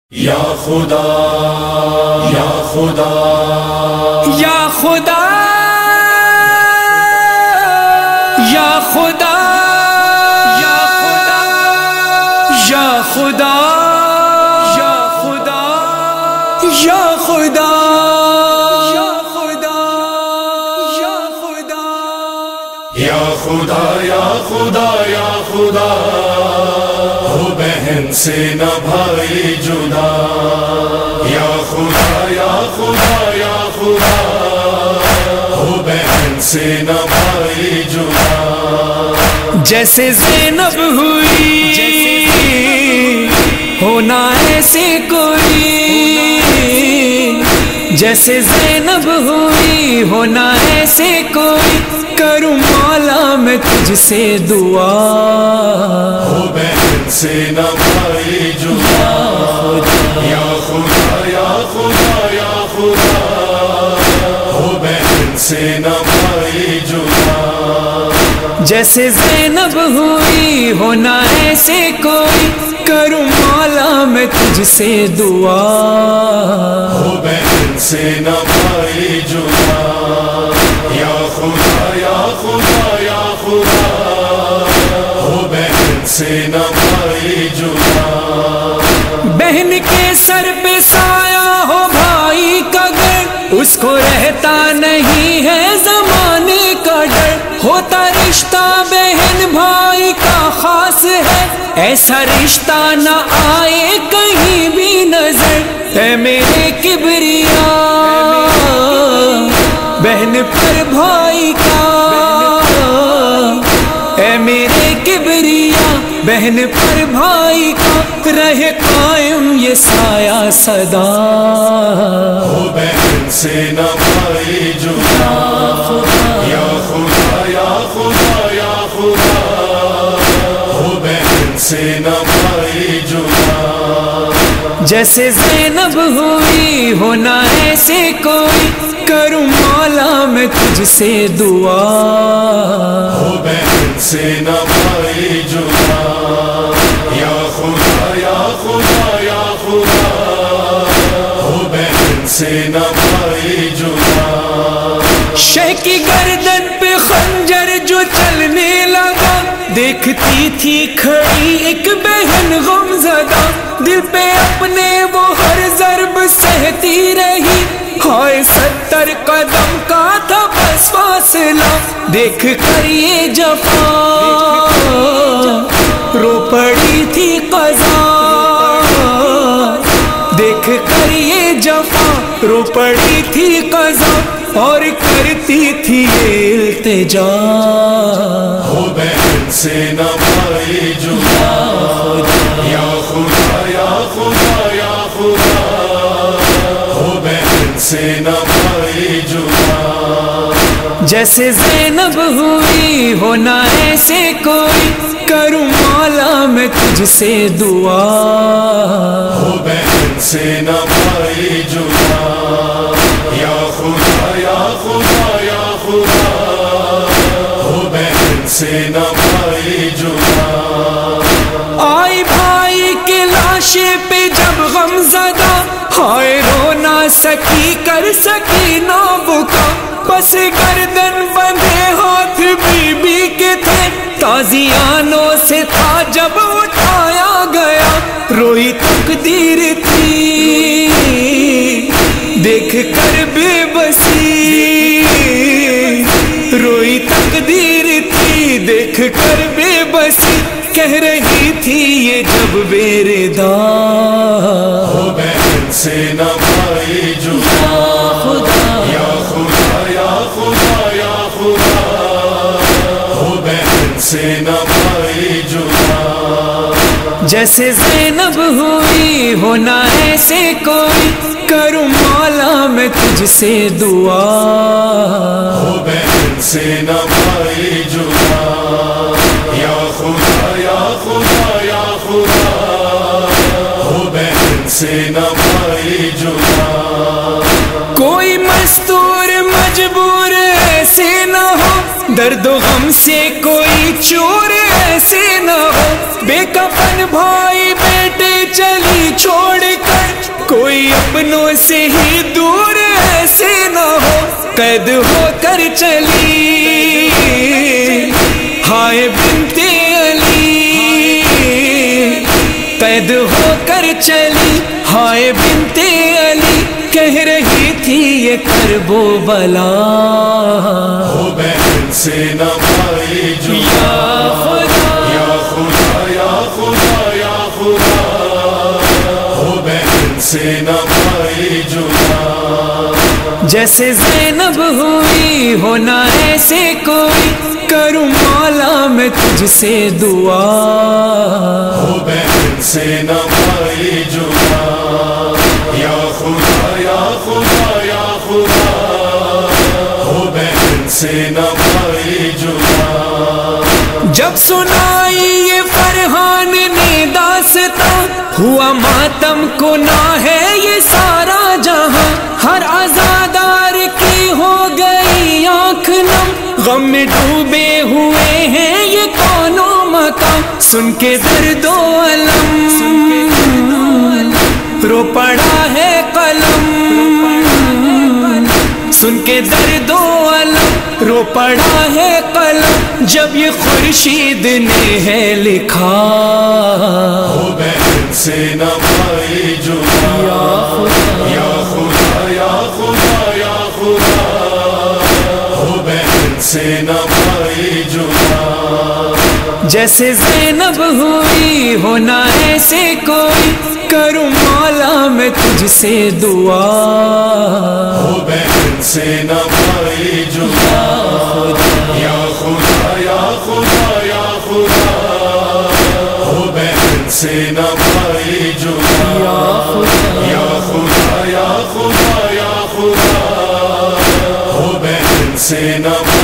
یا خدا یا خدا یا خدا یا خدا یا خدا یا خدا یا خدا یا خدا یا خدا یا خدا یا خدا یا خدا ہو بہن سے نہ بھائی جدا یا خدا یا خدا یا خدا ہو بہن سے نہ بھائی جدا جیسے زینب ہوئی ہونا ایسے کوئی جیسے زینب ہوئی ہونا ایسے کوئی کروں مولا میں تجھ سے دعا ہو بہن سے نہ بھائی جدا یا خدا یا خدا یا خدا ہو بہن سے نہ بھائی جدا جیسے زینب ہوئی ہونا ایسے کوئی کروں مولا میں تجھ سے دعا ہو بہن سے نہ بھائی جدا یا خدا یا خدا یا خدا ہو بہن سے نہ بھائی جدا بہن کے سر پہ سایہ ہو بھائی کا گر اس کو رہتا نہیں ہے زمانے کا ڈر ہوتا رشتہ بہن بھائی کا خاص ہے ایسا رشتہ نہ آئے کہیں بھی نظر اے میرے کبریا بہن پر بھائی کا اے میرے کبریا بہن پر بھائی کا رہے قائم یہ سایہ صدا ہو بہن سے نہ بھائی جدا یا خدا یا خدا یا خدا ہو بہن سے نہ بھائی جدا جیسے زینب ہوئی ہونا ایسے کوئی کروں مولا میں تجھ سے دعا ہو بہن سے نہ بھائی جدا یا خدا یا خدا یا خدا ہو بہن سے نہ بھائی جدا شہ کی گردن پہ خنجر جو چلنے لگا دیکھتی تھی کھڑی ایک بہن غم زدہ دل پہ اپنے وہ ہر ضرب سہتی رہی ہائے 70 قدم کا تھا بس فاصلہ دیکھ کر یہ جفا رو پڑی تھی قضا دیکھ کر یہ جفا رو پڑی تھی قضا اور کرتی تھی یہ التجا ہو بہن سے نہ بھائی جدا یا خدا یا خدا یا خدا ہو بہن سے نہ بھائی جدا جیسے زینب ہوئی ہونا ایسے کوئی کروں مولا میں تجھ سے دعا ہو بہن سے نہ بھائی جدا یا خدا یا خدا یا خدا ہو بہن سے نہ بھائی جدا آئی بھائی کے لاشے پہ جب غم زدہ ہائے رو نہ سکی کر سکی نہ بکا بس گردن بندھے ہاتھ بی بی کے تھے تازیانوں سے تھا جب اٹھایا گیا روئی تقدیر تھی دیکھ کر بے بسی روئی تقدیر تھی دیکھ کر بے بسی کہہ رہی تھی یہ جب بے ردا ہو بہن سے نہ بھائی جدا یا خدا یا خدا یا خدا ہو بہن سے نہ بھائی جدا جیسے زینب ہوئی ہونا ایسے کوئی کروں مولا میں تجھ سے دعا ہو بہن سے نہ بھائی جدا یا خدا یا خدا یا خدا ہو بہن سے نہ بھائی جدا کوئی مستور مجبور ایسے نہ ہو درد و غم سے کوئی چور ایسے نہ ہو بے کفن بھائی بیٹے چلی چھوڑ کر کوئی اپنوں سے ہی دور ایسے نہ ہو، قید ہو کر چلی ہائے بنت علی، قید ہو کر چلی ہائے بنت علی، کہہ رہی تھی یہ کرب و بلا، ہو بہن سے نہ پائی جدا، یا خدا یا خدا یا خدا، ہو بہن سے نہ پائی جدا، جیسے زینب ہوئی ہونا ایسے کوئی، کروں مولا میں تجھ سے دعا، ہو بہن سے نہ پائی جدا، یا خدا یا خدا یا خدا، ہو بہن سے نہ پائی جدا، جب سنائی یہ فرحان نے داستاں، ہوا ماتم کو نہ ہے یہ سارا جہاں، ہر عزادار کی ہو گئی آنکھ نم، غم میں ڈوبے ہوئے ہیں یہ کونوں مقام، سن کے درد و علم رو پڑا ہے قلم، سن کے درد و علم رو پڑا ہے قلم، جب یہ خورشید نے ہے لکھا، ہو بہن سے نہ پائی جدا، یا خدا یا خدا یا خدا، ہو بہن سے نہ پائی جدا، جیسے زینب ہوئی ہونا ایسے کوئی، کروں مولا میں تجھ سے دعا، ہو بہن سے نہ پائی جدا، یا خدا یا خدا یا خدا، ہو بہن سے نہ پائی جدا، یا خدا یا خدا یا خدا، ہو بہن سے نہ